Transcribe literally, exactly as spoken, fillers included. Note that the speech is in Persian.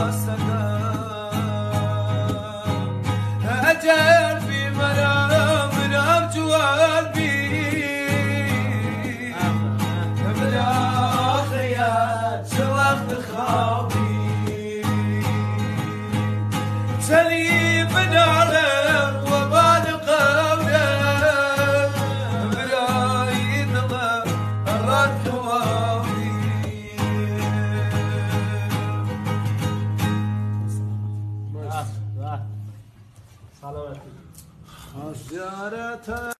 أجل في منام منام جوالبي بلا خيال شوقت خاوي سليم بنعرف وبال قوله بلا ينظر الرد واوي سلامتی. زيارة